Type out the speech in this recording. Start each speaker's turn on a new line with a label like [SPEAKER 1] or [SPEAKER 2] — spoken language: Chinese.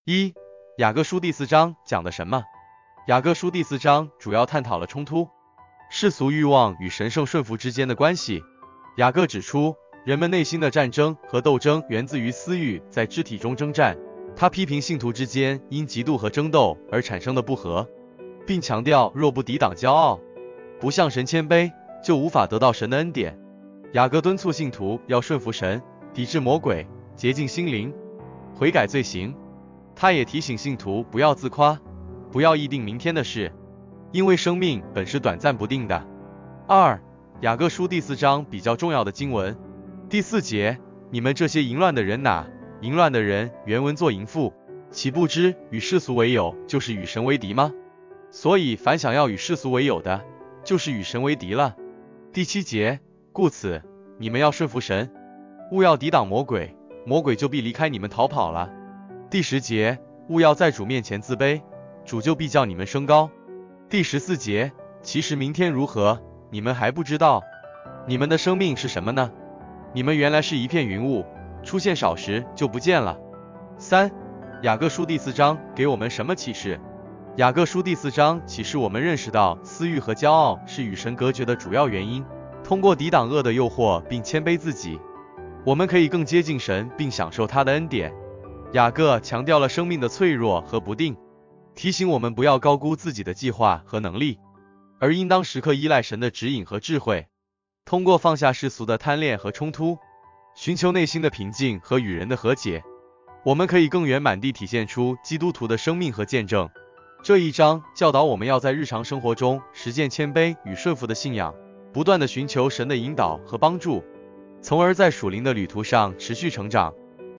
[SPEAKER 1] 一、雅各书第4章讲的什么？雅各书第4章主要探讨了冲突、世俗欲望与神圣顺服之间的关系。雅各指出，人们内心的战争和斗争源自于私欲在肢体中征战。他批评信徒之间因嫉妒和争斗而产生的不和，并强调若不抵挡骄傲，不向神谦卑，就无法得到神的恩典。雅各敦促信徒要顺服神，抵制魔鬼，洁净心灵，悔改罪行。他也提醒信徒不要自夸，不要议定明天的事，因为生命本是短暂不定的。二、雅各书第4章比较重要的经文，第4节，你们这些淫乱的人哪？淫乱的人原文作淫妇，岂不知与世俗为友，就是与神为敌吗？所以凡想要与世俗为友的，就是与神为敌了。第7节，故此你们要顺服神，勿要抵挡魔鬼，魔鬼就必离开你们逃跑了。第10节，勿要在主面前自卑，主就必叫你们升高。第14节，其实明天如何，你们还不知道。你们的生命是什么呢？你们原来是一片云雾，出现少时就不见了。3. 雅各书第4章给我们什么启示？雅各书第4章启示我们认识到私欲和骄傲是与神隔绝的主要原因，通过抵挡恶的诱惑并谦卑自己，我们可以更接近神并享受他的恩典。雅各强调了生命的脆弱和不定，提醒我们不要高估自己的计划和能力，而应当时刻依赖神的指引和智慧。通过放下世俗的贪恋和冲突，寻求内心的平静和与人的和解，我们可以更圆满地体现出基督徒的生命和见证。这一章教导我们要在日常生活中实践谦卑与顺服的信仰，不断地寻求神的引导和帮助，从而在属灵的旅途上持续成长。